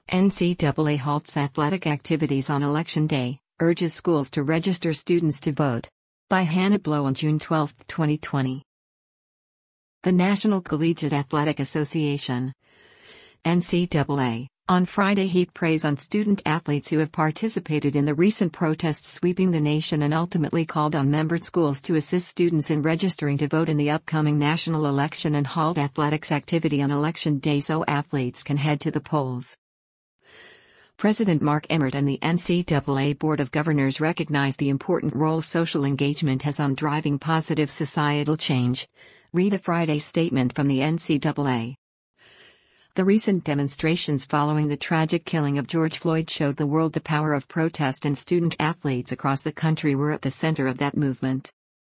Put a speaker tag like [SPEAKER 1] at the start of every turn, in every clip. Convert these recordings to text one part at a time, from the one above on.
[SPEAKER 1] NCAA halts athletic activities on Election Day, urges schools to register students to vote. By Hannah Blow on June 12, 2020. The National Collegiate Athletic Association, NCAA, on Friday heaped praise on student athletes who have participated in the recent protests sweeping the nation and ultimately called on member schools to assist students in registering to vote in the upcoming national election and halt athletics activity on Election Day so athletes can head to the polls. President Mark Emmert and the NCAA Board of Governors recognize the important role social engagement has on driving positive societal change. Read a Friday statement from the NCAA. The recent demonstrations following the tragic killing of George Floyd showed the world the power of protest, and student athletes across the country were at the center of that movement.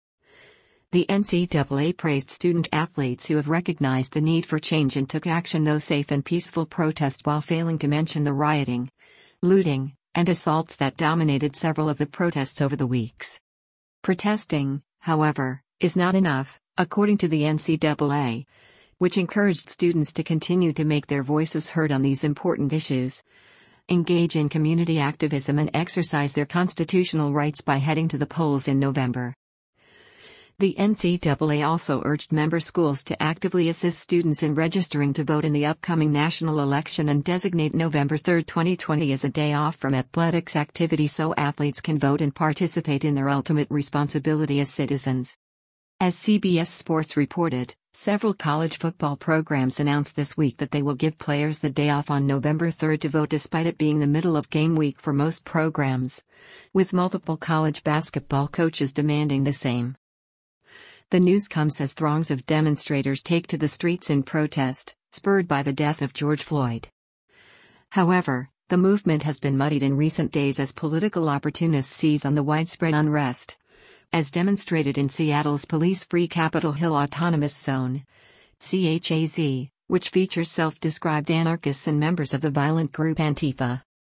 [SPEAKER 1] The NCAA praised student athletes who have recognized the need for change and took action though safe and peaceful protest, while failing to mention the rioting, looting, and assaults that dominated several of the protests over the weeks. Protesting, however, is not enough, according to the NCAA, which encouraged students to continue to make their voices heard on these important issues, engage in community activism, and exercise their constitutional rights by heading to the polls in November. The NCAA also urged member schools to actively assist students in registering to vote in the upcoming national election and designate November 3, 2020 as a day off from athletics activity so athletes can vote and participate in their ultimate responsibility as citizens. As CBS Sports reported, several college football programs announced this week that they will give players the day off on November 3 to vote, despite it being the middle of game week for most programs, with multiple college basketball coaches demanding the same. The news comes as throngs of demonstrators take to the streets in protest, spurred by the death of George Floyd. However, the movement has been muddied in recent days as political opportunists seize on the widespread unrest, as demonstrated in Seattle's police-free Capitol Hill Autonomous Zone, CHAZ, which features self-described anarchists and members of the violent group Antifa.